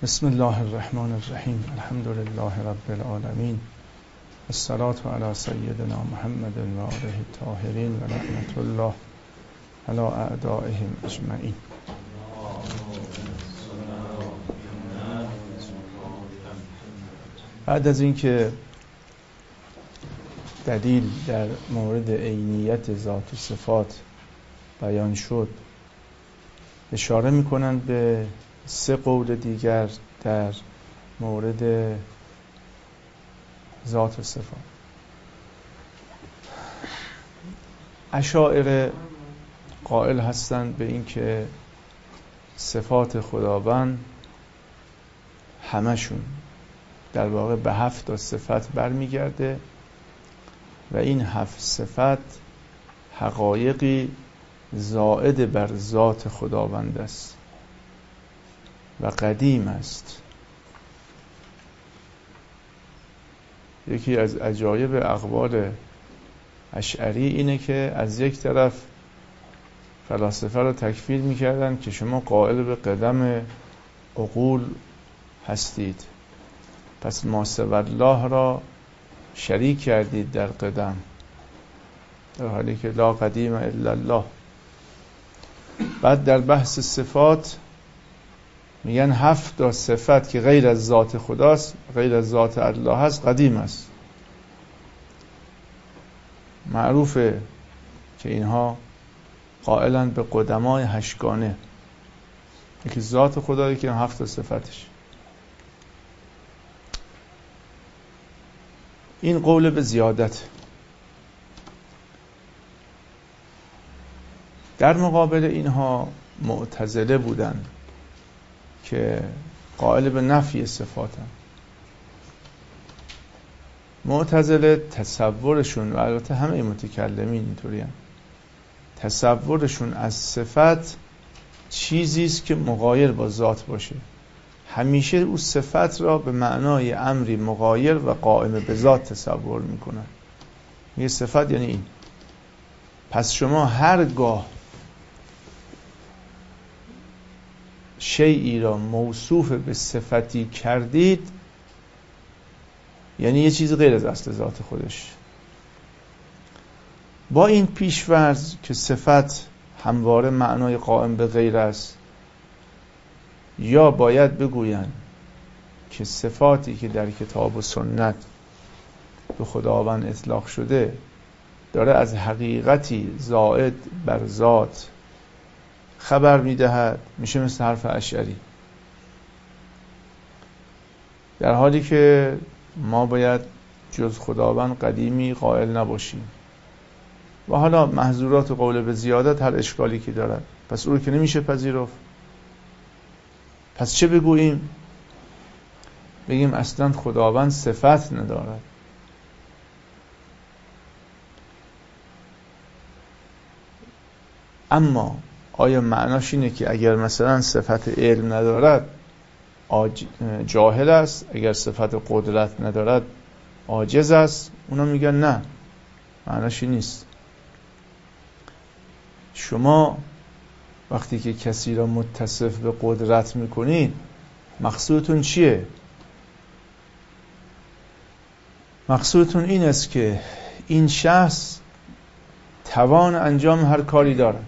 بسم الله الرحمن الرحیم. الحمد لله رب العالمین. الصلاة علی سیدنا محمد و آله الطاهرین و رحمت الله علی اعدائهم اجمعین. بعد از اینکه دلیل در مورد عینیت ذات و صفات بیان شد، اشاره می‌کنند به 3 قول دیگر در مورد ذات و صفات. اشاعره قائل هستند به این که صفات خداوند همشون در واقع به 7 صفت برمیگرده و این 7 صفت حقایقی زائد بر ذات خداوند است و قدیم است. یکی از عجایب اقوال اشعری اینه که از یک طرف فلاسفه رو تکفیر میکردن که شما قائل به قدم عقول هستید، پس ما سوی الله را شریک کردید در قدم، در حالی که لا قدیم الا الله. بعد در بحث صفات میگن 7 صفت که غیر از ذات خداست، غیر از ذات الله هست، قدیم است. معروفه که اینها قائلن به قدمای 8 گانه، یکی ذات خدا، یکی 7 صفتش. این قول به زیادت. در مقابل اینها معتزله بودن که قائل به نفی صفاتن. معتزله تصورشون، و البته همه متکلمین اینطوری هم، تصورشون از صفت چیزی است که مغایر با ذات باشه. همیشه او صفت را به معنای امری مغایر و قائم به ذات تصور میکنن. یه صفت یعنی این. پس شما هرگاه شیئی را موصوف به صفتی کردید، یعنی یه چیز غیر از اصل ذات خودش. با این پیش‌فرض که صفت همواره معنای قائم به غیر است، یا باید بگویند که صفاتی که در کتاب و سنت به خداوند اطلاق شده داره از حقیقتی زائد بر ذات خبر میدهد، میشه مثل حرف اشعری، در حالی که ما باید جز خداوند قدیمی قائل نباشیم. و حالا محظورات قول به زیادت هر اشکالی که دارد، پس او رو که نمیشه پذیرفت. پس چه بگوییم؟ بگیم اصلا خداوند صفت ندارد. اما آیا معناش اینه که اگر مثلا صفت علم ندارد جاهل است، اگر صفت قدرت ندارد عاجز است؟ اونا میگن نه، معناش این نیست. شما وقتی که کسی را متصف به قدرت میکنید، مقصودتون چیه؟ مقصودتون این است که این شخص توان انجام هر کاری دارد.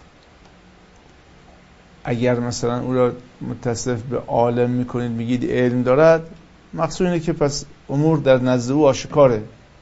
اگر مثلا او را متصف به عالم میکنید، میگید علم دارد، مقصود اینه که پس امور در نزد او آشکاره.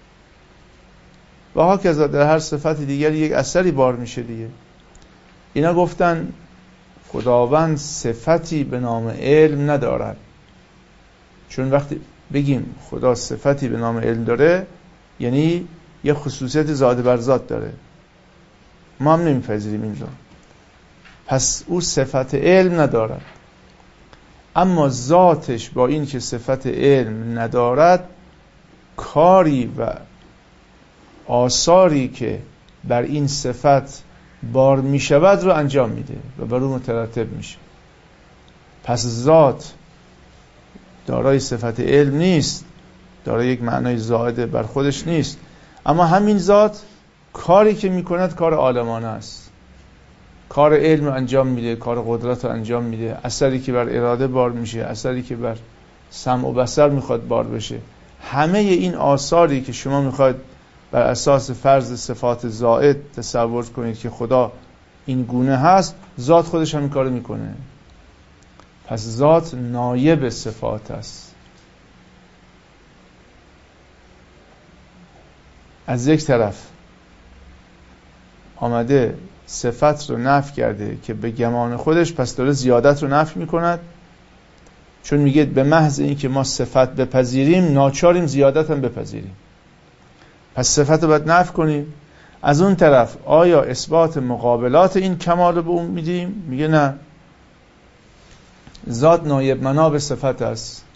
و هاکذا در هر صفت دیگری یک اثری بار میشه دیگه. اینا گفتن خداوند صفتی به نام علم ندارد، چون وقتی بگیم خدا صفتی به نام علم داره، یعنی یه خصوصیت ذات بر ذات داره. ما هم نمیپذیریم اینجا. پس او صفت علم ندارد، اما ذاتش با این که صفت علم ندارد، کاری و آثاری که بر این صفت بار می شود رو انجام میده و بر اون مترتب میشه. پس ذات دارای صفت علم نیست، دارای یک معنای زائد بر خودش نیست، اما همین ذات کاری که میکند کار عالمانه است. کار علم رو انجام میده، کار قدرت رو انجام میده، اثری که بر اراده بار میشه، اثری که بر سمع و بصر میخواد بار بشه. همه این آثاری که شما میخواید بر اساس فرض صفات زائد تصور کنید که خدا این گونه هست، ذات خودش هم این کارو میکنه. پس ذات نایب صفات است. از یک طرف آمده صفت رو نفی کرده که به گمان خودش، پس داره زیادت رو نفی میکند، چون میگه به محض این که ما صفت بپذیریم ناچاریم زیادت هم بپذیریم، پس صفت رو باید نفی کنیم. از اون طرف آیا اثبات مقابلات این کمال رو به اون میدیم؟ میگه نه، ذات نایب مناب صفت است.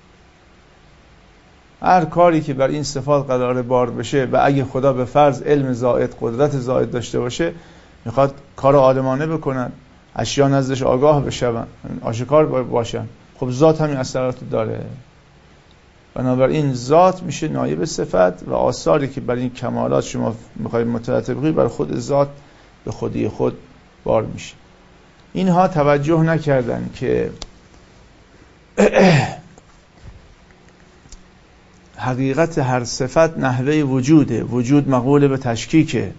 هر کاری که بر این صفات قرار بار بشه و اگه خدا به فرض علم زائد، قدرت زائد داشته باشه، میخواد کار عالمانه بکنن، اشیا نزدش آگاه بشون، آشکار باشن، خب ذات همین اثرات داره. بنابراین ذات میشه نایب صفت و آثاری که بر این کمالات شما میخواید مترتب کنید بر خود ذات به خودی خود بار میشه. اینها توجه نکردن که حقیقت هر صفت نحوه وجوده، وجود مقول به تشکیکه.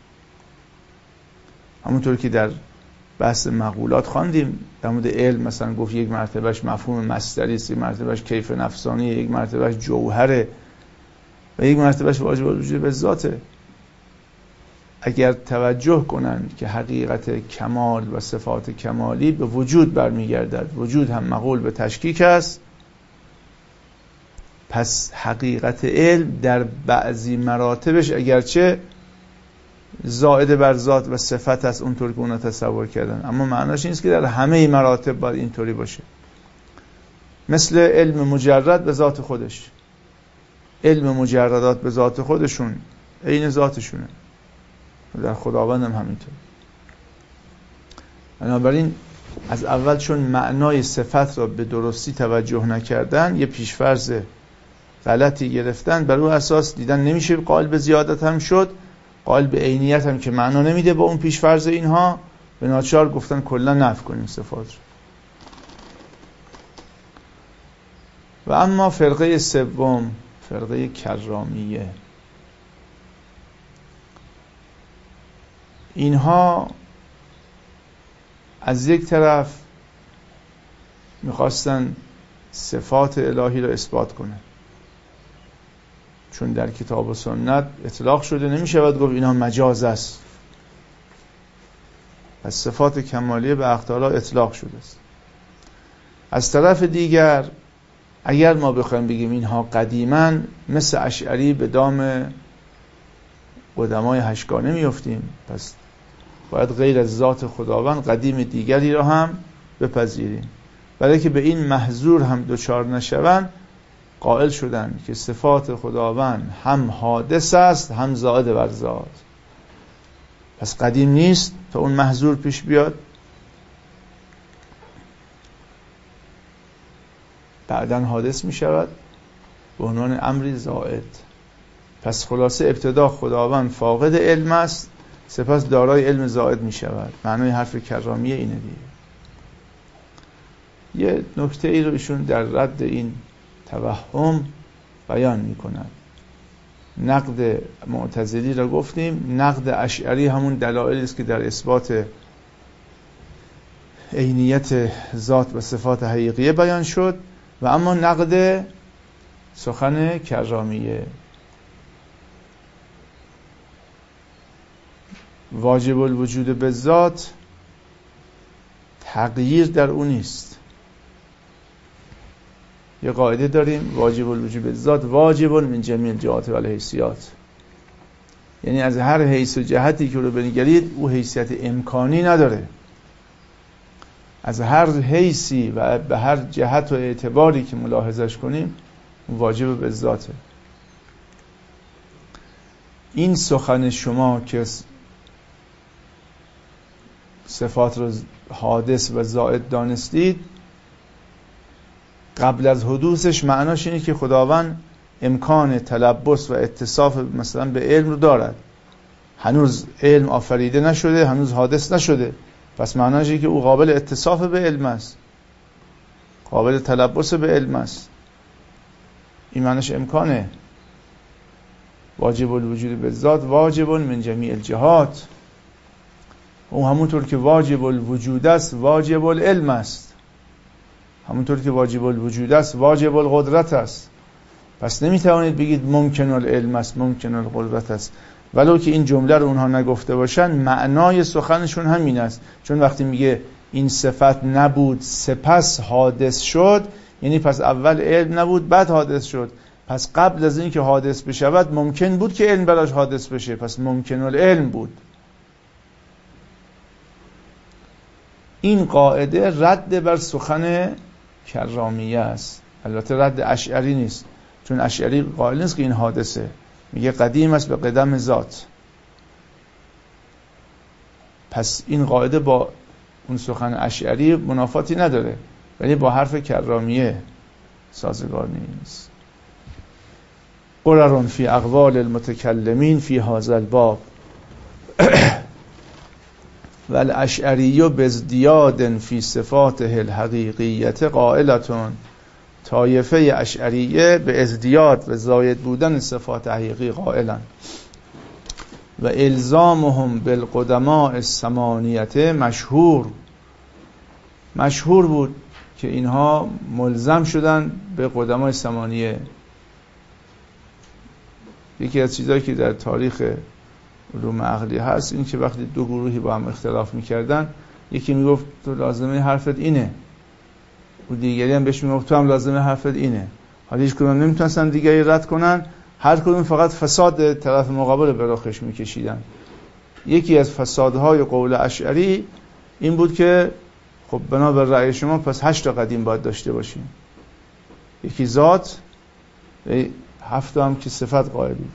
همونطور که در بحث مقولات خواندیم در مورد علم، مثلا گفت یک مرتبهش مفهوم مصدری است، یک مرتبهش کیف نفسانی، یک مرتبهش جوهره و یک مرتبهش واجب الوجود به ذاته. اگر توجه کنند که حقیقت کمال و صفات کمالی به وجود برمیگردد، وجود هم مقول به تشکیک است، پس حقیقت علم در بعضی مراتبش اگرچه زائد بر ذات و صفت است اونطور که اونا تصور کردن، اما معناش نیست که در همه مراتب باید اینطوری باشه. مثل علم مجرد به ذات خودش، علم مجردات به ذات خودشون عین ذاتشونه، در خداوند هم همینطور. بنابراین از اول چون معنای صفت را به درستی توجه نکردن، یه پیشفرض غلطی گرفتن، بر اون اساس دیدن نمیشه قائل به زیادت هم شد، قائل به عینیت هم که معنا نمیده با اون پیشفرض اینها، به ناچار گفتن کلا نفی کنیم صفات رو. و اما فرقه سوم، فرقه کرامیه، اینها از یک طرف میخواستن صفات الهی را اثبات کنه، چون در کتاب و سنت اطلاق شده، نمیشه باید گفت اینها مجاز است، پس صفات کمالیه به حق تعالی اطلاق شده است. از طرف دیگر اگر ما بخوایم بگیم اینها قدیما، مثل اشعری به دام قدمای هشگانه میافتیم، پس باید غیر از ذات خداوند قدیم دیگری را هم بپذیریم. برای که به این محظور هم دوچار نشوند، قائل شدن که صفات خداوند هم حادث است هم زائد بر ذات، پس قدیم نیست تا اون محظور پیش بیاد، بعداً حادث می شود به عنوان امری زائد. پس خلاصه ابتدا خداوند فاقد علم است، سپس دارای علم زائد می شود. معنای حرف کرامیه اینه دیگه. یه نکته ای رو ایشون در رد این توهم بیان می کند. نقد معتزلی را گفتیم، نقد اشعری همون دلایلی است که در اثبات عینیت ذات و صفات حقیقیه بیان شد. و اما نقد سخن کرامیه، واجب الوجود به ذات تغییر در اون نیست. یه قاعده داریم، واجب الوجود به ذات واجب من جمیع الجهات و الحیثیات، یعنی از هر حیث و جهتی که رو بنگرید او حیثیت امکانی نداره، از هر حیثی و به هر جهت و اعتباری که ملاحظش کنیم واجب به ذاته. این سخن شما که صفات رو حادث و زائد دانستید، قبل از حدوثش معناش اینه که خداوند امکان تلبس و اتصاف مثلا به علم رو دارد، هنوز علم آفریده نشده، هنوز حادث نشده، پس معناش اینه که او قابل اتصاف به علم است، قابل تلبس به علم است. این معناش امکانه. واجب الوجود بالذات واجب من جمیع الجهات. او همونطور که واجب الوجود است واجب العلم است، همونطور که واجب الوجود است واجب القدرت است. پس نمیتوانید بگید ممکن العلم است، ممکن القدرت است، ولو که این جمله رو اونها نگفته باشن معنای سخنشون همین است. چون وقتی میگه این صفت نبود سپس حادث شد، یعنی پس اول علم نبود بعد حادث شد، پس قبل از این که حادث بشود ممکن بود که علم براش حادث بشه، پس ممکن العلم بود. این قاعده رد بر سخن کرامیه است، البته رد اشعری نیست، چون اشعری قائل نیست که این حادثه، میگه قدیم است به قدم ذات. پس این قاعده با اون سخن اشعری منافاتی نداره، ولی با حرف کرامیه سازگار نیست. قرر فی اقوال المتکلمین فی هذا الباب والاشعری بازدیاد فی صفاته الحقیقیت قائلتون. طایفه اشعریه به ازدیاد و زاید بودن صفات حقیقی قائلن. و الزامهم بالقدماء الثمانیت مشهور بود که اینها ملزم شدن به قدماء ثمانیه. یکی از چیزایی که در تاریخ علوم عقلی هست این که وقتی دو گروهی با هم اختلاف میکردن، یکی میگفت تو لازمه حرفت اینه، و دیگری هم بهش میگفت تو هم لازمه حرفت اینه. حالا هیچ کدوم نمیتونستن دیگری رد کنن، هر کدوم فقط فساد طرف مقابل به رخش میکشیدن. یکی از فسادهای قول اشعری این بود که خب بنا بر رأی شما پس 8 قدیم باید داشته باشیم، یکی ذات و 7 هم که صفت قائلی.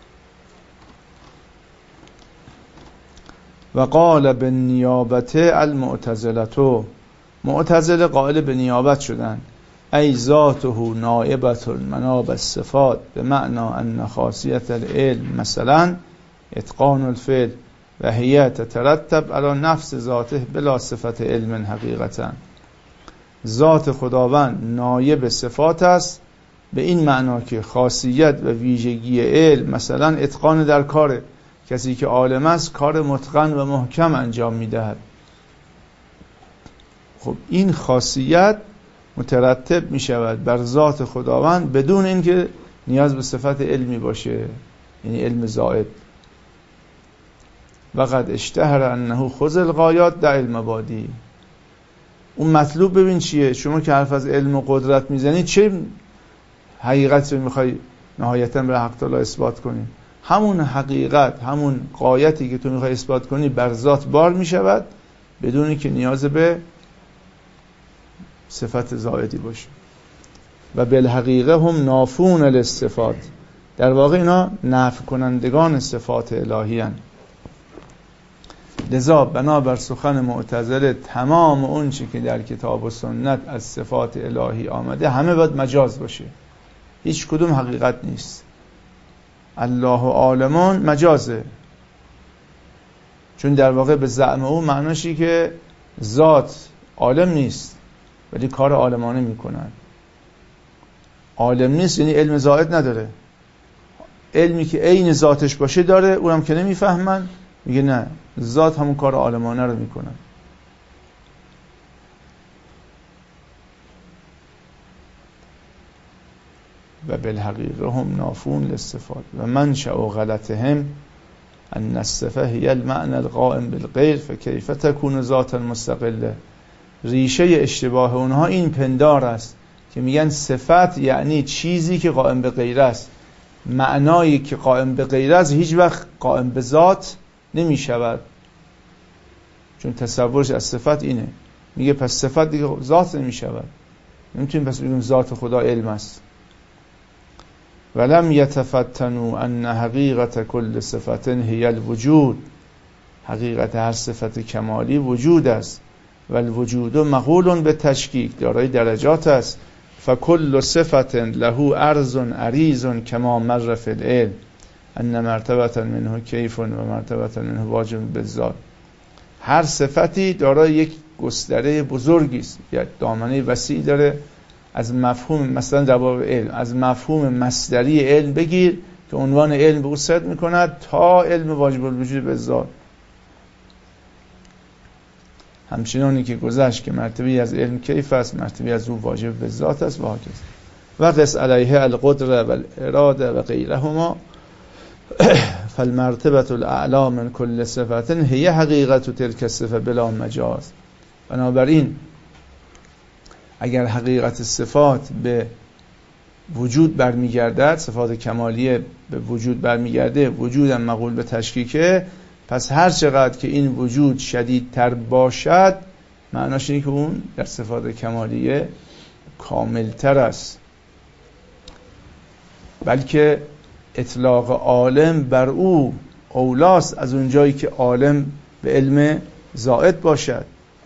و قال بالنیابت المعتزلة، معتزله قائل به نیابت شدن. ای ذاته نائبة المناب الصفات به معنا ان خاصیت العلم مثلا اتقان الفعل و هي تترتب علی نفس ذاته بلا صفت علم حقیقتا. ذات خداوند نایب صفات است به این معنا که خاصیت و ویژگی علم مثلا اتقان در کاره، کسی که عالم است کار متقن و محکم انجام میدهد. خب این خاصیت مترتب می شود بر ذات خداوند بدون اینکه نیاز به صفت علمی باشه، یعنی علم زائد. وقد اشتهر انه خذ الغایات در علم بادی. اون مطلوب ببین چیه. شما که حرف از علم و قدرت میزنی چه حقیقت رو میخوای نهایتاً به حق تعالی اثبات کنی؟ همون حقیقت، همون غایتی که تو میخوای اثبات کنی بر ذات بار میشود بدون اینکه نیاز به صفت زائدی باشه. و بالحقیقه هم نافون للصفات، در واقع اینا نفی کنندگان صفات الهی هستند. لذا بنابر سخن معتزله تمام اون چی که در کتاب و سنت از صفات الهی آمده همه باید مجاز باشه، هیچ کدوم حقیقت نیست. الله عالمون مجازه، چون در واقع به زعم او معناشی که ذات عالم نیست ولی کار عالمانه میکنن. عالم نیست یعنی علم زائد نداره، علمی که عین ذاتش باشه داره، اونم که نمیفهمن میگه نه ذات همون کار عالمانه رو میکنن. و بالحقیقه هم نافون للصفات و منشأ غلطهم ان الصفه هی المعنى القائم بالغیر فکیف تکون ذاتا مستقله. ریشه اشتباه اونها این پندار است که میگن صفت یعنی چیزی که قائم به غیر است. معنایی که قائم به غیر است هیچ وقت قائم به ذات نمی شود، چون تصورش از صفت اینه. میگه پس صفت دیگه ذات نمی شود، نمیتونیم پس بگیم ذات خدا علم است. ولم یتفتنوا ان حقیقت کل صفت هی الوجود. حقیقت هر صفت کمالی وجود است و الوجود مقول به تشکیک، دارای درجات است. فکل صفت له عرض عریض کما مر فی العلم. ان مرتبه منه کیف و مرتبه منه واجب بالذات. هر صفتی دارای یک گستره بزرگی است، یک دامنه وسیع داره. از مفهوم مثلا در باب علم، از مفهوم مصدری علم بگیر که عنوان علم به او صدق میکند تا علم واجب الوجود بالذات. همچنانی که گذشت که مرتبه از علم کیف است، مرتبه از او واجب بالذات است و هکذا. و قس علیه القدره و الاراده و غیرهما فالمرتبه الاعلی من کل صفت هی حقیقت تلک الصفه بلا مجاز. بنابراین اگر حقیقت صفات به وجود برمیگردد، صفات کمالیه به وجود برمیگرده، وجودم مقول به تشکیکه، پس هر چقدر که این وجود شدیدتر باشد معناش اینه که اون در صفات کمالیه کاملتر است. بلکه اطلاق عالم بر او اولاست از اونجایی که عالم به علم زائد باشد.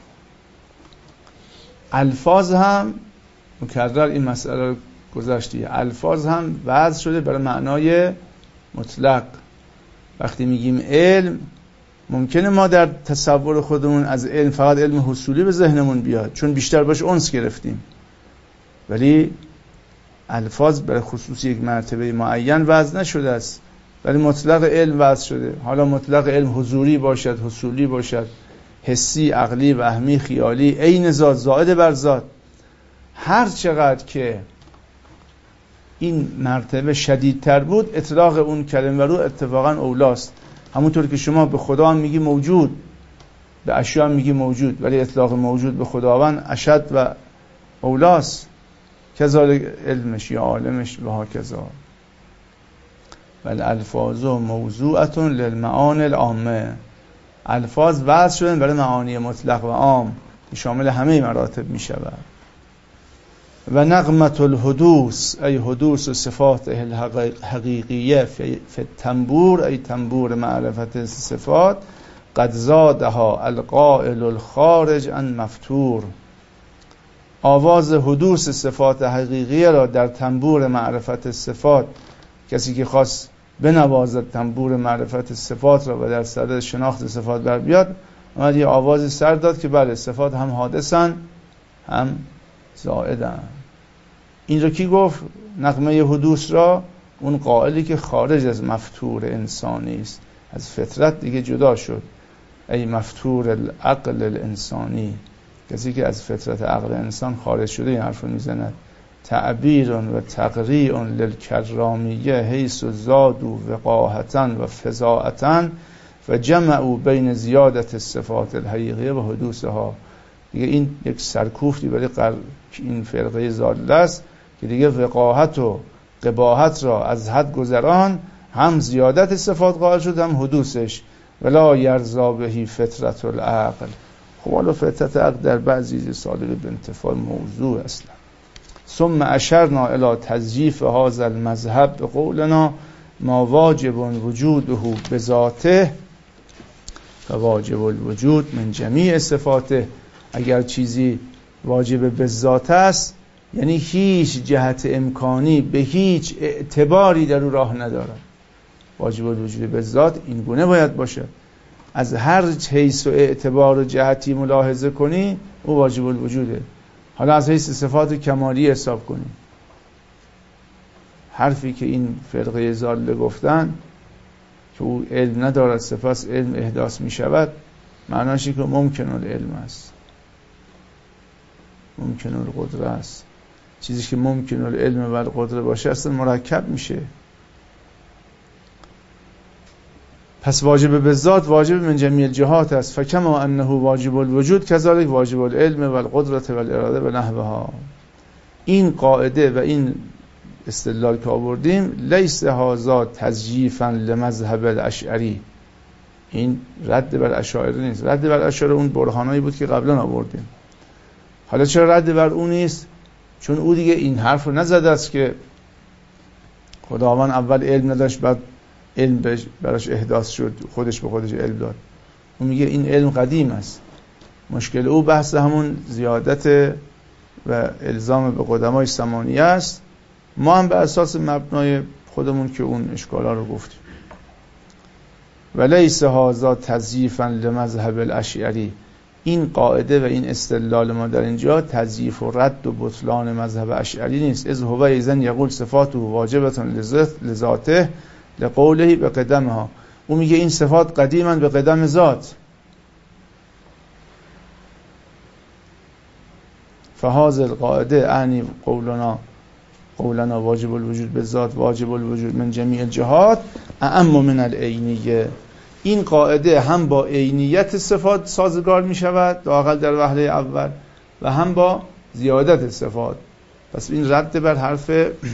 الفاظ هم مکرر این مسئله رو گذاشتی، الفاظ هم وضع شده برای معنای مطلق. وقتی میگیم علم، ممکنه ما در تصور خودمون از علم فقط علم حصولی به ذهنمون بیاد چون بیشتر باش انس گرفتیم، ولی الفاظ برای خصوص یک مرتبه معین وضع نشده است، ولی مطلق علم وضع شده. حالا مطلق علم حضوری باشد، حصولی باشد، حسی، عقلی، وهمی، خیالی، عین ذات، زائد بر ذات، هر چقدر که این مرتبه شدیدتر بود اطلاق اون کلمه رو اتفاقا اولاست. همونطور که شما به خدا هم میگی موجود، به اشیاء هم میگی موجود، ولی اطلاق موجود به خداوند اشد و اولاست، کذالک علمش یا عالمش و هکذا. والالفاظ موضوعه للمعانی العامه. الفاظ وضع شدن برای معانی مطلق و عام که شامل همه مراتب می شود. و نغمت الحدوث ای حدوث صفات الحقیقیه فی التنبور ای تنبور معرفت صفات قد زادها القائل الخارج عن مفتور. آواز حدوث صفات حقیقیه را در تنبور معرفت صفات، کسی که خواست بنوازد تنبور معرفت صفات را و در صدد شناخت صفات بر بیاد، اومد یه آوازی سر داد که بله صفات هم حادثن هم زائدن. این رو کی گفت؟ نغمه حدوث را اون قائلی که خارج از مفتور انسانی است، از فطرت دیگه جدا شد. ای مفتور العقل الانسانی، کسی که از فطرت عقل انسان خارج شده این حرف رو میزند. تعبیر و تقریع للکرامیه حیث زادوا وقاحتا و فضاعتا و جمعوا بین زیادت صفات الحقیقیه و حدوثها. دیگه این یک سرکوفتی برای این فرقه ضاله است که دیگه وقاحت و قباحت را از حد گذران، هم زیادت صفات قائل شد هم حدوثش. ولا یرضا بهی فطرت العقل. خب حالا فطرت عقل در بعضی سالب به انتفاع موضوع اصلا. ثم اشرنا الى تضعیف هذا المذهب بقولنا ما واجب وجوده بذاته فواجب الوجود من جمیع صفاته. اگر چیزی واجب به ذات است یعنی هیچ جهت امکانی به هیچ اعتباری در او راه ندارد. واجب الوجود به ذات این گونه باید باشه، از هر حیث و اعتبار و جهتی ملاحظه کنی او واجب الوجوده. حالا از حیث صفات کمالی حساب کنی، حرفی که این فرقه ضاله گفتن که او علم ندارد سپس علم احداث می شود، معناشی که ممکن العلم است، ممکن القدره است. چیزی که ممکن العلم و القدره باشه اصلا مرکب میشه. پس واجب به ذات واجب من جمیع الجهات است. فکما انه واجب الوجود کذالک واجب العلم و القدره و الاراده و نحوها. این قاعده و این استدلال که آوردیم لیس هذا تضعیفا لمذهب الاشعری، این رد بر اشاعره نیست. رد بر اشاعره اون برهانایی بود که قبلا آوردیم. حالا چرا رد بر اون نیست؟ چون او دیگه این حرف رو نزده است که خداوند اول علم نداشت بعد علم براش احداث شد، خودش به خودش علم داد. اون میگه این علم قدیم است. مشکل او بحث همون زیادت و الزام به قدمای ثمانیه است. ما هم به اساس مبنای خودمون که اون اشکالا رو گفتیم. ولیس هذا تضعیفا لمذهب الاشعری. این قاعده و این استدلال ما در اینجا تضعیف و رد و بطلان مذهب اشعری نیست. اذ هو ایذن یقول صفاته واجبه لذاته لقوله بقدمها. او میگه این صفات قدیمن به قدم ذات. فهذا القاعده اعنی قولنا واجب الوجود بالذات واجب الوجود من جمیع الجهات اعم من العینیه. این قاعده هم با عینیت صفات سازگار می شود لااقل در وهله اول و هم با زیادت صفات. پس این رد بر حرف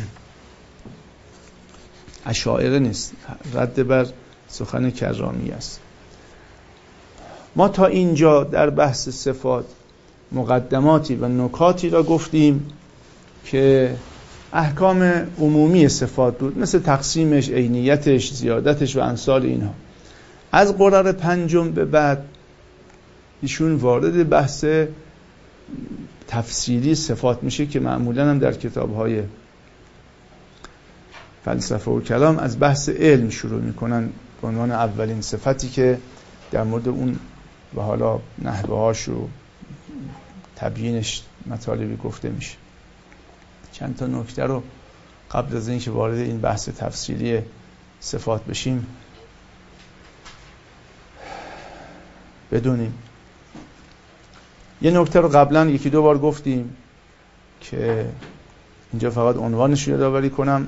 اشاعره نیست، رد بر سخن کرامی است. ما تا اینجا در بحث صفات مقدماتی و نکاتی را گفتیم که احکام عمومی صفات بود، مثل تقسیمش، عینیتش، زیادتش و امثال اینها. از قرار پنجم به بعد ایشون وارد بحث تفصیلی صفات میشه که معمولا هم در کتاب‌های فلسفه و کلام از بحث علم شروع میکنن به عنوان اولین صفتی که در مورد اون و حالا نحوهاش و تبیینش مطالبی گفته میشه. چند تا نکته رو قبل از اینکه وارد این بحث تفصیلی صفات بشیم بدونیم. یه نکته رو قبلا یکی دو بار گفتیم که اینجا فقط عنوانش رو یادآوری کنم.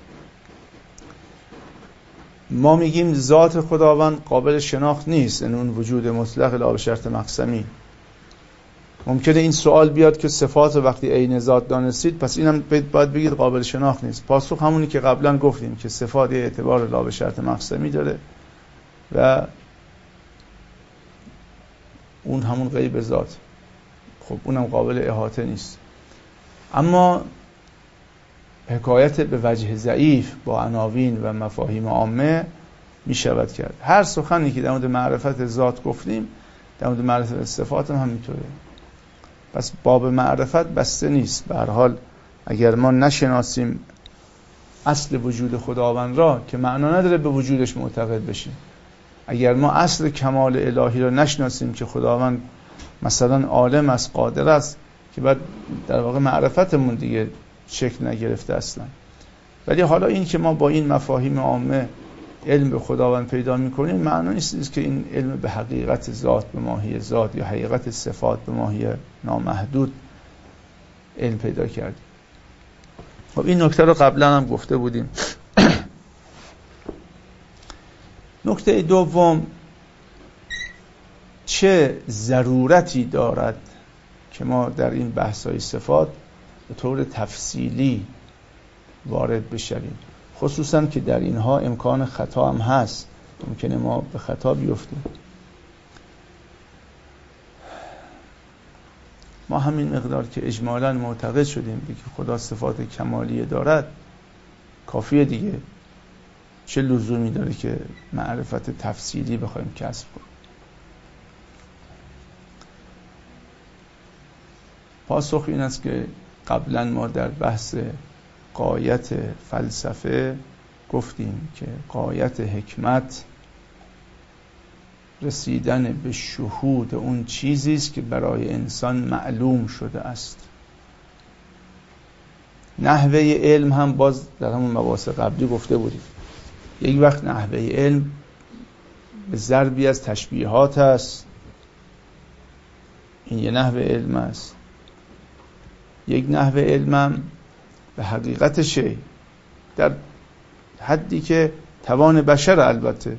ما میگیم ذات خداوند قابل شناخت نیست، یعنی اون وجود مطلق لا به شرط مقسمی. ممکنه این سوال بیاد که صفات وقتی عین ذات دانستید پس اینم باید بگید قابل شناخت نیست. پاسخ همونی که قبلا گفتیم که صفات یه اعتبار لا به شرط مقسمی داره و اون همون غیب ذات، خب اونم قابل احاطه نیست. اما حکایت به وجه ضعیف با عناوین و مفاهیم عامه می شود کرد. هر سخنی که در مورد معرفت ذات گفتیم در مورد معرفت صفات هم همینطوره. پس باب معرفت بسته نیست. به هر حال اگر ما نشناسیم اصل وجود خداوند را که معنا نداره به وجودش معتقد بشیم، اگر ما اصل کمال الهی را نشناسیم که خداوند مثلا عالم است، قادر است، که بعد در واقع معرفتمون دیگه شکل نگرفته اصلا. ولی حالا این که ما با این مفاهیم عامه علم به خداوند پیدا میکنیم معنی نیست که این علم به حقیقت ذات، به ماهی ذات یا حقیقت صفات به ماهی نامحدود علم پیدا کردیم. خب این نکته رو قبلا هم گفته بودیم. نکته دوم، چه ضرورتی دارد که ما در این بحث‌های صفات به طور تفصیلی وارد بشویم، خصوصا که در اینها امکان خطا هم هست، ممکنه ما به خطا بیفتیم. ما همین مقدار که اجمالاً معتقد شدیم که خدا صفات کمالیه دارد کافیه دیگه. چه لزومی داره که معرفت تفصیلی بخوایم کسب کنیم؟ پاسخ این است که قبلا ما در بحث غایت فلسفه گفتیم که غایت حکمت رسیدن به شهود اون چیزی است که برای انسان معلوم شده است. نحوه علم هم باز در همون مباحث قبلی گفته بودیم. یک وقت نحوه علم به ضربی از تشبیهات است، این یه نحوه علم است. یک نحوه علم هم به حقیقت شیء در حدی که توان بشر، البته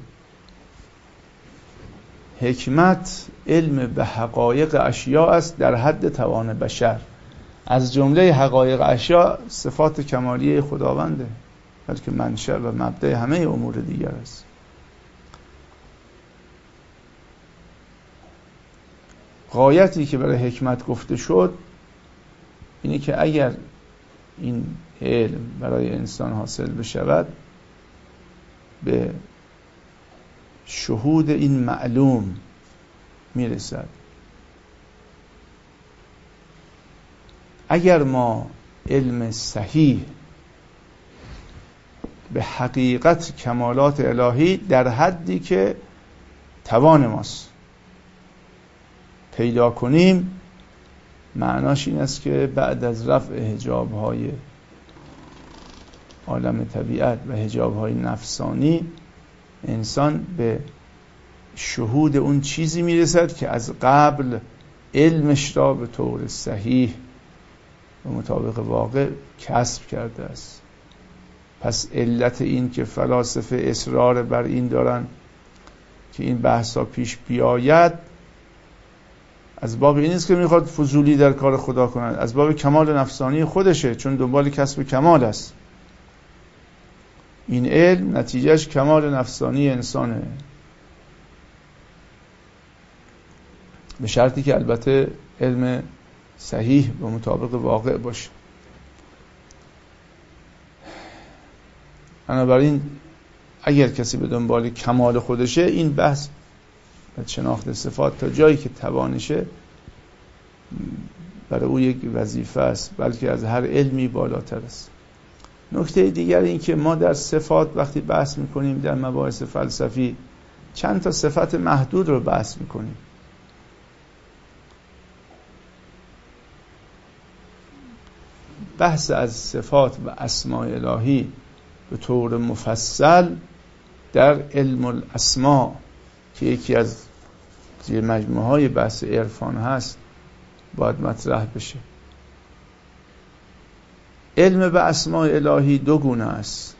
حکمت علم به حقایق اشیاء است در حد توان بشر. از جمله حقایق اشیاء صفات کمالیه خداونده، بلکه منشأ و مبدأ همه امور دیگر است. غایتی که برای حکمت گفته شد اینه که اگر این علم برای انسان حاصل بشود به شهود این معلوم میرسد. اگر ما علم صحیح به حقیقت کمالات الهی در حدی که توان ماست پیدا کنیم، معناش این است که بعد از رفع حجاب‌های عالم طبیعت و حجاب‌های نفسانی، انسان به شهود اون چیزی میرسد که از قبل علمش را به طور صحیح و مطابق واقع کسب کرده است. پس علت این که فلاسفه اصرار بر این دارن که این بحثا پیش بیاید از باب این است که میخواد فضولی در کار خدا کند، از باب کمال نفسانی خودشه، چون دنبال کسب کمال است. این علم نتیجهش کمال نفسانی انسانه، به شرطی که البته علم صحیح و مطابق واقع باشه. بنابراین اگر کسی به دنبال کمال خودشه، این بحث و شناخت صفات تا جایی که توانشه برای او یک وظیفه است، بلکه از هر علمی بالاتر است. نکته دیگر این که ما در صفات وقتی بحث میکنیم در مباحث فلسفی چند تا صفت محدود رو بحث میکنیم. بحث از صفات و اسماء الهی به طور مفصل در علم الاسماء که یکی از زیر مجموعه های بحث عرفان هست باید مطرح بشه. علم به اسماء الهی دو گونه است.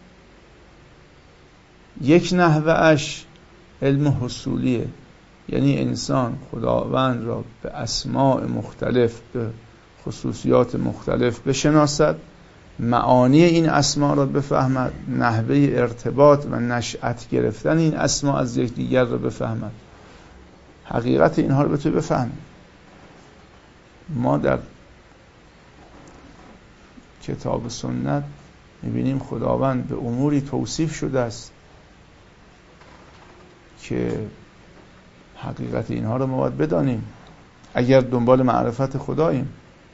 یک نحوه اش علم حصولیه، یعنی انسان خداوند را به اسماء مختلف، به خصوصیات مختلف بشناسد، معانی این اسما را بفهمد، نحوه ارتباط و نشأت گرفتن این اسما از یکدیگر را بفهمد، حقیقت اینها رو بتونه بفهمه. ما در کتاب سنت میبینیم خداوند به اموری توصیف شده است که حقیقت اینها رو ما باید بدانیم اگر دنبال معرفت خداییم.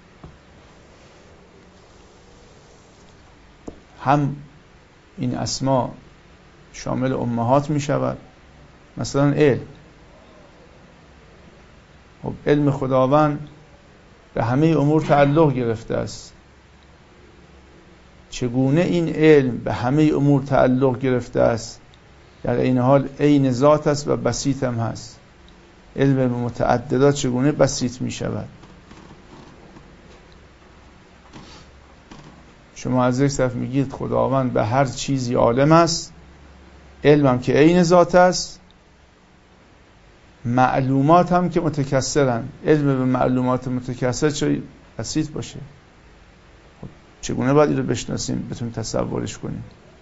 هم این اسما شامل امهات می شود، مثلا علم. خب علم خداوند به همه امور تعلق گرفته است. چگونه این علم به همه امور تعلق گرفته است؟ در این حال عین ذات است و بسیط هم هست. علم متعددات چگونه بسیط می شود؟ شما از یک طرف میگید خداوند به هر چیزی عالم است، علمم که عین ذات است، معلومات هم که متکثرن. علم به معلومات متکثر چه بسیط باشه؟ خب چگونه باید این رو بشناسیم، بتونیم تصورش کنیم؟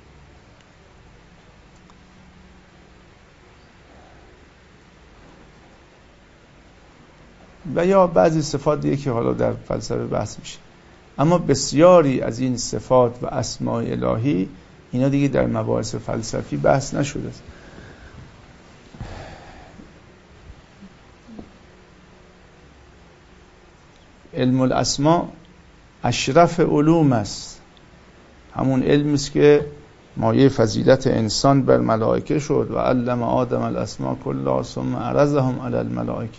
و یا بعضی صفات دیگه که حالا در فلسفه بحث میشه. اما بسیاری از این صفات و اسماء الهی اینا دیگه در مباحث فلسفی بحث نشده است. علم الاسماء اشرف علوم است، همون علمی است که مایه فضیلت انسان بر ملائکه شد و علم آدم الاسماء کلها ثم عرضهم علی الملائکه.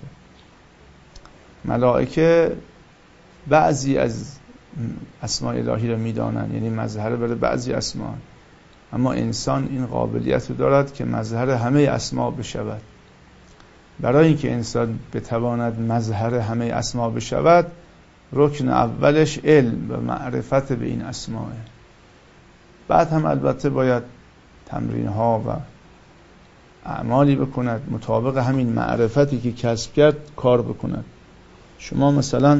ملائکه بعضی از اسماء الهی را میدانند، یعنی مظهر برای بعضی اسماء، اما انسان این قابلیت رو دارد که مظهر همه اسماء بشود. برای اینکه انسان بتواند مظهر همه اسماء بشود، رکن اولش علم و معرفت به این اسماء. بعد هم البته باید تمرین ها و اعمالی بکند مطابق همین معرفتی که کسب کرد کار بکند. شما مثلا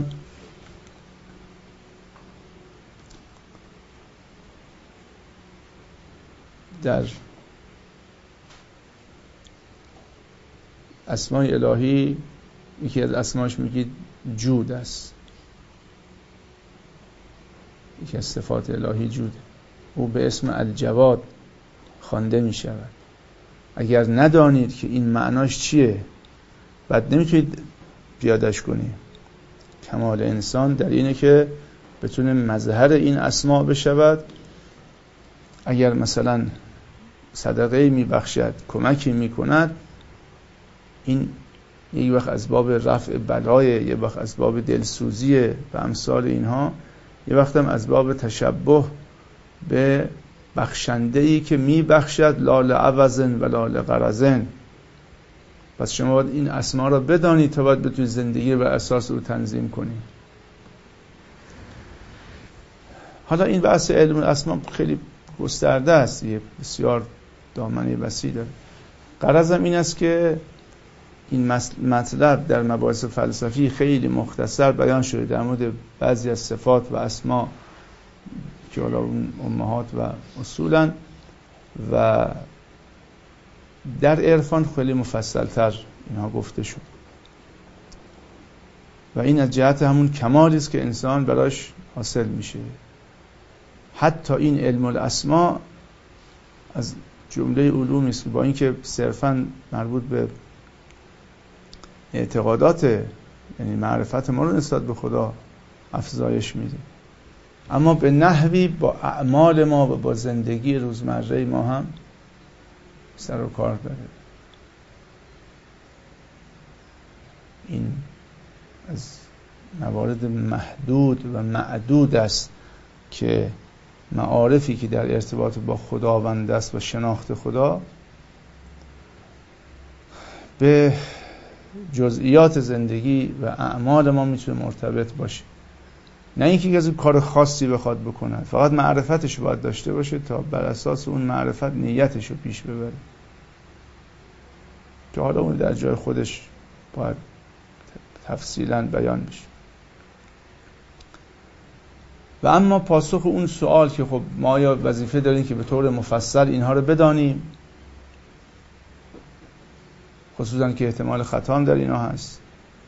در اسماء الهی یکی از اسماش میگید جود است، یکی از صفات الهی جوده، او به اسم الجواد خوانده می شود. اگر ندانید که این معناش چیه بعد نمیتونید پیاده‌اش کنید. کمال انسان در اینه که بتونه مظهر این اسما بشود اگر مثلا صدقه میبخشد، کمکی میکند، این یک وقت اسباب رفع بلای، یک وقت اسباب دلسوزی و امثال اینها، یک وقت هم اسباب تشبه به بخشنده‌ای که میبخشد لا لعوض ولا لغرض. پس شما باید این اسما را بدانید تا باید بتونید زندگی رو بر اساس او تنظیم کنید. حالا این بحث علم الاسما خیلی گسترده است، بسیار دامنه وسیع داره. غرضم این است که این مطلب در مباحث فلسفی خیلی مختصر بیان شده در مورد بعضی از صفات و اسما که حالا اون امهات و اصولا، و در عرفان خیلی مفصل‌تر اینها گفته شد و این از جهت همون کمالی است که انسان براش حاصل میشه. حتی این علم الاسما از جمله علومی است که با اینکه صرفاً مربوط به اعتقادات، یعنی معرفت ما رو نسبت به خدا افزایش میده، اما به نحوی با اعمال ما و با زندگی روزمره ما هم سر و کار داره. این از موارد محدود و معدود است که معارفی که در ارتباط با خداوند است و شناخت خدا به جزئیات زندگی و اعمال ما میتونه مرتبط باشه. نه اینکه از کار خاصی بخواد بکنه، فقط معرفتش باید داشته باشه تا بر اساس اون معرفت نیتش رو پیش ببره، که حالا اون در جای خودش باید تفصیلا بیان بشه. و اما پاسخ اون سوال که خب ما یا وظیفه داریم که به طور مفصل اینها رو بدانیم، خصوصا که احتمال خطا هم در اینا هست،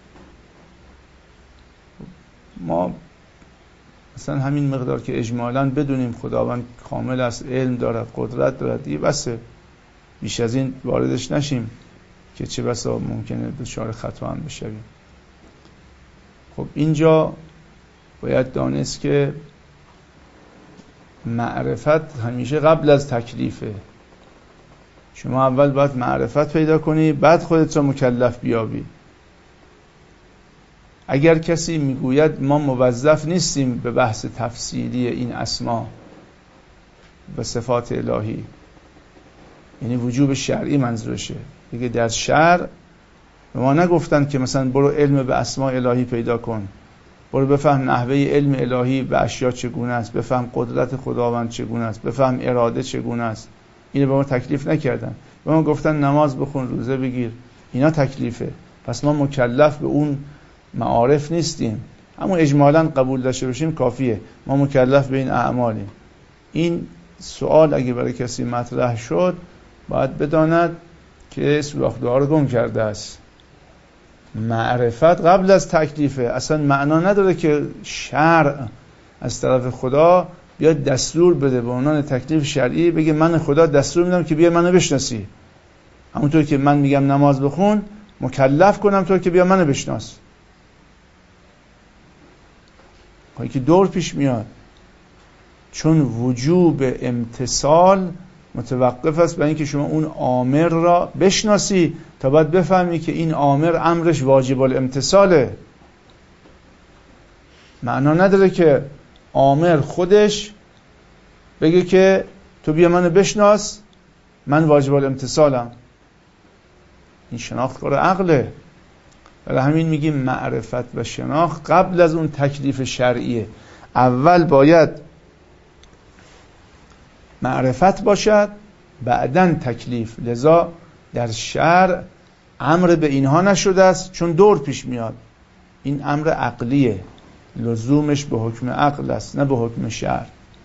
ما مثلا همین مقدار که اجمالاً بدونیم خداوند کامل است، علم دارد، قدرت دارد، دیگه بسه، بیش از این واردش نشیم که چه بسا ممکنه دچار خطا هم بشویم. خب اینجا باید دانست که معرفت همیشه قبل از تکلیفه. شما اول باید معرفت پیدا کنی، بعد خودت رو مکلف بیابی. اگر کسی میگوید ما موظف نیستیم به بحث تفصیلی این اسما و صفات الهی، یعنی وجوب شرعی منظورشه، دیگه در شرع به ما نگفتن که مثلا برو علم به اسماء الهی پیدا کن، برو بفهم نحوه علم الهی به اشیاء چگونه است، بفهم قدرت خداوند چگونه است، بفهم اراده چگونه است. اینو به ما تکلیف نکردن، به ما گفتن نماز بخون، روزه بگیر، اینا تکلیفه. پس ما مکلف به اون معارف نیستیم، اما اجمالاً قبول داشته باشیم کافیه، ما مکلف به این اعمالیم. این سوال اگه برای کسی مطرح شد باید بداند که سوراخ‌دوها رو گم کرده است. معرفت قبل از تکلیفه. اصلا معنا نداره که شرع از طرف خدا بیاد دستور بده به عنوان تکلیف شرعی، بگه من خدا دستور میدم که بیا منو بشناسی، همونطور که من میگم نماز بخون مکلف کنم تو که بیا منو بشناس. خواهی که دور پیش میاد، چون وجوب امتثال متوقف است بر اینکه شما اون آمر را بشناسی تا باید بفهمی که این آمر امرش واجب الامتثاله. معنا نداره که آمر خودش بگه که تو بیا منو بشناس، من واجب الامتثالم. این شناخت کار عقله. برای همین میگیم معرفت و شناخت قبل از اون تکلیف شرعیه. اول باید معرفت باشد، بعداً تکلیف. لذا در شرع امر به اینها نشده است چون دور پیش میاد. این امر عقلیه، لزومش به حکم عقل است نه به حکم شرع.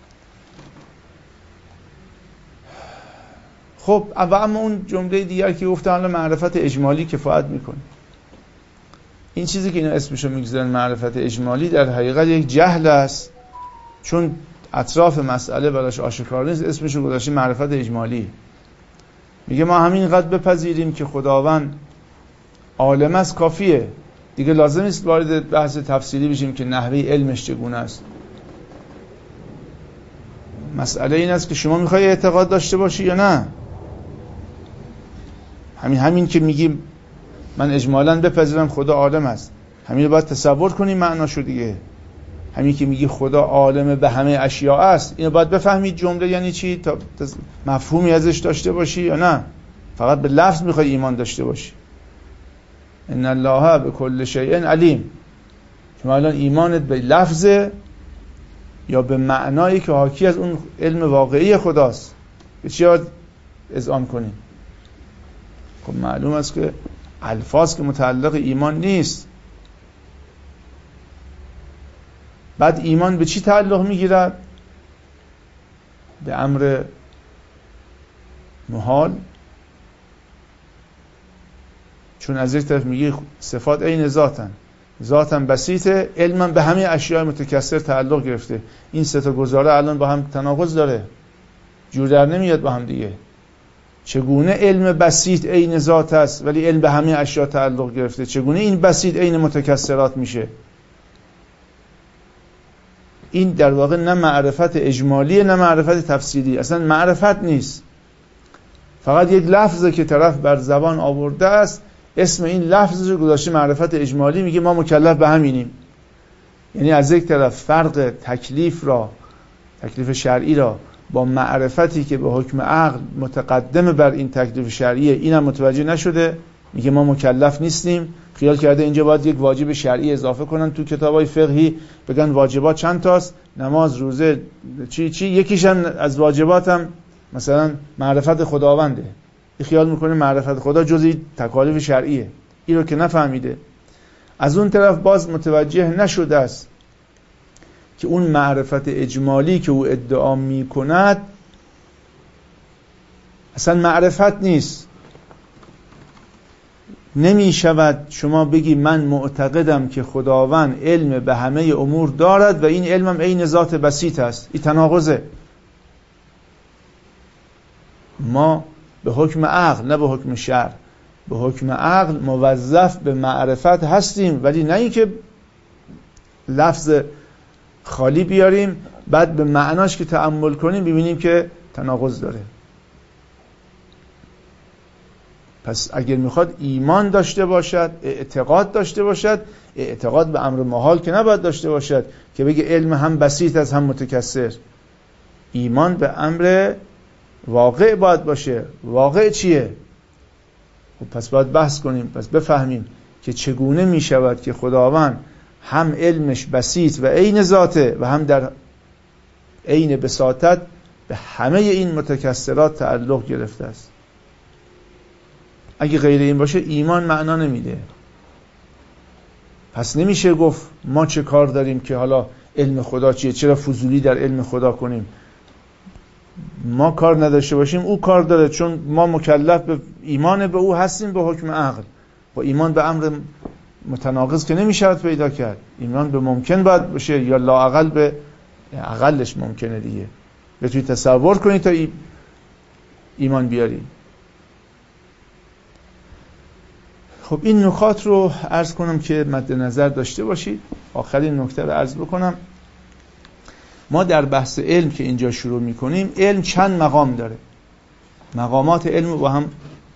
خب و اما اون جمله دیگر که گفتم حالا معرفت اجمالی کفایت میکنه. این چیزی که اینا اسمشو میگذارن معرفت اجمالی در حقیقت یک جهل است، چون اطراف مسئله براش آشکار نیست، اسمشو گذاشته معرفت اجمالی. میگه ما همینقدر بپذیریم که خداوند عالم است کافیه، دیگه لازم نیست وارد بحث تفصیلی بشیم که نحوه علمش چگونه است. مسئله این است که شما میخوای اعتقاد داشته باشی یا نه. همین که میگیم من اجمالاً بپذیرم خدا عالم است، همین رو باید تصور کنیم معناشو دیگه. همین که میگی خدا عالم به همه اشیاء است، اینو باید بفهمید جمله یعنی چی، تا مفهومی ازش داشته باشی یا نه فقط به لفظ میخوای ایمان داشته باشی. ان الله بكل شیء علیم. شما الان ایمانت به لفظه یا به معنایی که حاکی از اون علم واقعی خداست؟ به چی باید اذعان کنیم؟ خب معلوم است که الفاظ که متعلق ایمان نیست. بعد ایمان به چی تعلق میگیرد؟ به امر محال، چون از یک طرف میگی صفات عین ذاتن بسیطه، علما به همه اشیاء متکثر تعلق گرفته. این سه تا گزاره الان با هم تناقض داره، جور در نمیاد با هم دیگه. چگونه علم بسیط عین ذات است ولی علم به همه اشیاء تعلق گرفته؟ چگونه این بسیط عین متکثرات میشه؟ این در واقع نه معرفت اجمالیه نه معرفت تفصیلی، اصلا معرفت نیست، فقط یک لفظه که طرف بر زبان آورده است، اسم این لفظ رو گذاشته معرفت اجمالی، میگه ما مکلف به همینیم. یعنی از یک طرف فرق تکلیف شرعی را با معرفتی که به حکم عقل متقدم بر این تکلیف شرعیه، اینم متوجه نشده، میگه ما مکلف نیستیم. خیال کرده اینجا باید یک واجب شرعی اضافه کنن تو کتابای فقهی، بگن واجبات چند تاست، نماز، روزه، چی یکیش هم از واجباتم مثلا معرفت خداونده. این خیال میکنه معرفت خدا جزئی تکالیف شرعیه، این رو که نفهمیده. از اون طرف باز متوجه نشده است که اون معرفت اجمالی که او ادعا میکند اصلا معرفت نیست. نمی شود شما بگی من معتقدم که خداوند علم به همه امور دارد و این علمم عین ذات بسیط است. این تناقضه. ما به حکم عقل نه به حکم شرع، به حکم عقل موظف به معرفت هستیم، ولی نه اینکه لفظ خالی بیاریم بعد به معناش که تأمل کنیم ببینیم که تناقض داره. پس اگر میخواد ایمان داشته باشد، اعتقاد داشته باشد، اعتقاد به امر محال که نباید داشته باشد که بگه علم هم بسیط از هم متکثر. ایمان به امر واقع باید باشه. واقع چیه؟ خب پس باید بحث کنیم، پس بفهمیم که چگونه میشود که خداوند هم علمش بسیط و عین ذاته و هم در عین بساطت به همه این متکثرات تعلق گرفته است. اگه غیر این باشه ایمان معنا نمیده. پس نمیشه گفت ما چه کار داریم که حالا علم خدا چیه، چرا فضولی در علم خدا کنیم. ما کار نداشته باشیم او کار داره، چون ما مکلف به ایمان به او هستیم به حکم عقل. با ایمان به امر متناقض که نمیشه پیدا کرد. ایمان به ممکن باید باشه یا لااقل به اقلش ممکنه دیگه. بتونی تصور کنی تا ایمان بیاری. خب این نکات رو عرض کنم که مد نظر داشته باشید. آخرین نکته رو عرض بکنم. ما در بحث علم که اینجا شروع میکنیم، علم چند مقام داره. مقامات علم رو با هم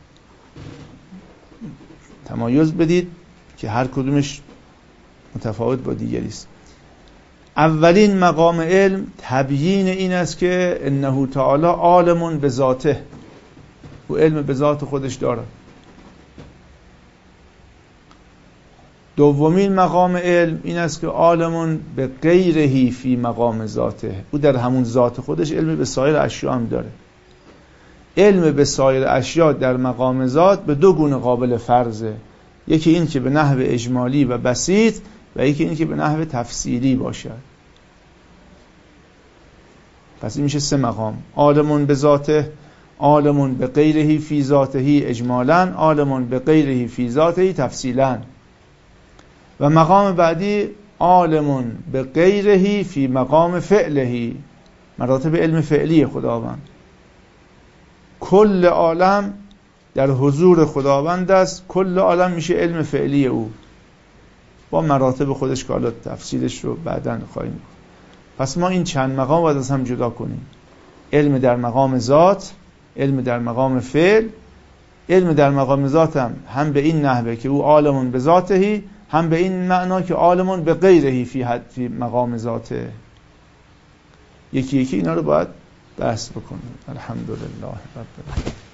تمایز بدید که هر کدومش متفاوت با دیگری است. اولین مقام علم تبیین این است که انه تعالی عالم به ذاته، او علم به ذات خودش داره. دومین مقام علم این است که عالم به غیره فی مقام ذاته، او در همون ذات خودش علم به سایر اشیاء هم داره. علم به سایر اشیاء در مقام ذات به دو گونه قابل فرضه، یکی این که به نحو اجمالی و بسیط و یکی این که به نحو تفصیلی باشد. پس این میشه 3 مقام: عالم به ذاته، عالم به غیره فی ذاته اجمالا، عالم به غیره فی ذاته تفصیلا. و مقام بعدی عالم به غیره فی مقام فعله، مراتب علم فعلی خداوند. کل عالم در حضور خداوند است، کل عالم میشه علم فعلی او با مراتب خودش که حالا تفصیلش رو بعداً خواهیم گفت. پس ما این چند مقام باید از هم جدا کنیم. علم در مقام ذات، علم در مقام فعل. علم در مقام ذات هم به این نحوه که او عالمون به ذاتهی، هم به این معنا که عالمون به غیرهی فی مقام ذاته. یکی یکی اینا رو باید بحث بکنیم. الحمدلله رب العالمین.